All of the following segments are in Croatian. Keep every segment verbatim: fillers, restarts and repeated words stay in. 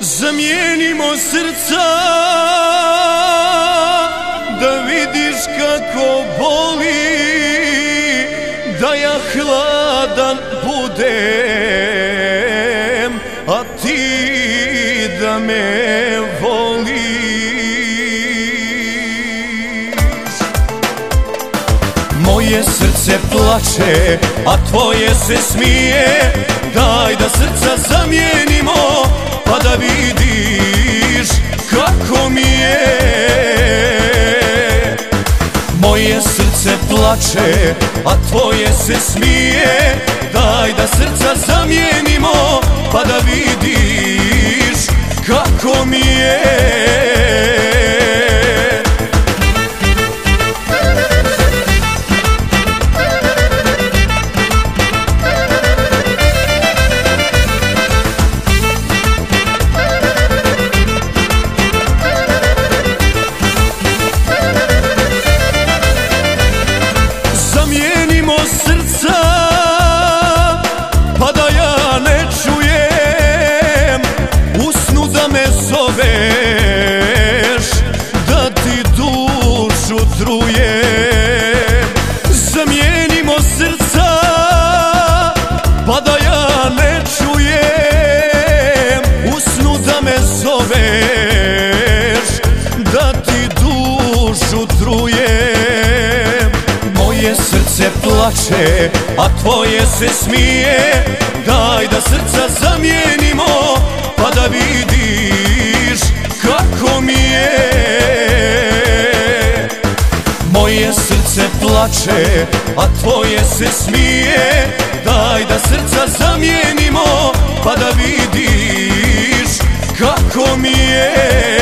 Zamijenimo srca da vidiš kako boli, da ja hladan budem, a ti da me voliš. Moje srce plače, a tvoje se smije, daj da srca zamijenimo, pa da vidiš kako mi je. Moje srce plače, a tvoje se smije, daj da srca zamijenimo, pa da vidiš kako mi je. Zamijenimo srca, pa da ja ne čujem u snu da me zoveš, da ti dušu trujem. Zamijenimo srca, pa da ja ne čujem u snu da me zoveš, da ti dušu trujem. Moje srce plače, a tvoje se smije, daj da srca zamijenimo, pa da vidiš kako mi je. Moje srce plače, a tvoje se smije, daj da srca zamijenimo, pa da vidiš kako mi je.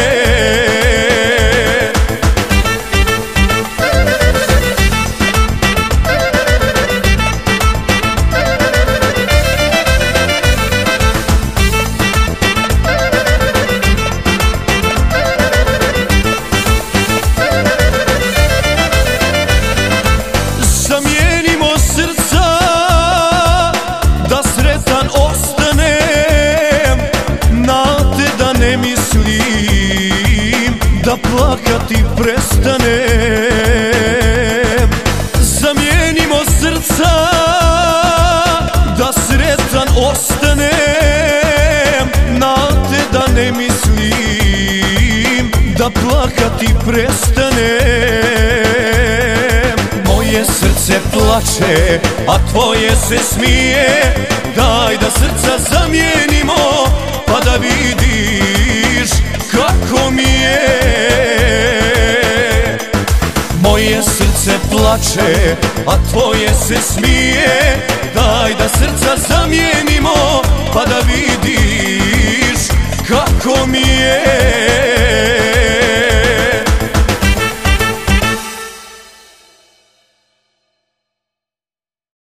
Zamijenimo srca, da sretan ostanem, na te da ne mislim, da plakati prestanem. Zamijenimo srca, da sretan ostanem, na te da ne mislim, da plakati prestanem. Moje srce plače, a tvoje se smije, daj da srca zamijenimo, pa da vidiš kako mi je. Moje srce plače, a tvoje se smije, daj